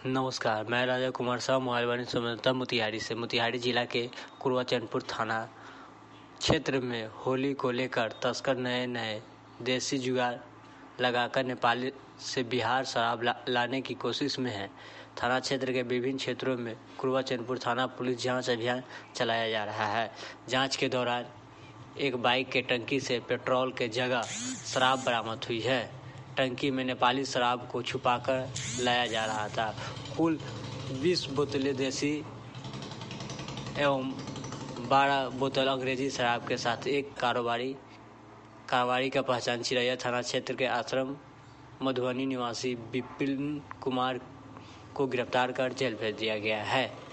नमस्कार, मैं राजा कुमार साहब मोबाइल वाणी संवाददाता मोतिहारी से। मोतिहारी जिला के कुरवा चैनपुर थाना क्षेत्र में होली को लेकर तस्कर नए देसी जुगाड़ लगाकर नेपाल से बिहार शराब लाने की कोशिश में है। थाना क्षेत्र के विभिन्न क्षेत्रों में कुरवा चैनपुर थाना पुलिस जांच अभियान चलाया जा रहा है। जांच के दौरान एक बाइक के टंकी से पेट्रोल के जगह शराब बरामद हुई है। टंकी में नेपाली शराब को छुपाकर लाया जा रहा था। कुल 20 बोतलें देसी एवं 12 बोतल अंग्रेजी शराब के साथ एक कारोबारी का पहचान चिरैया थाना क्षेत्र के आश्रम मधुबनी निवासी विपिन कुमार को गिरफ्तार कर जेल भेज दिया गया है।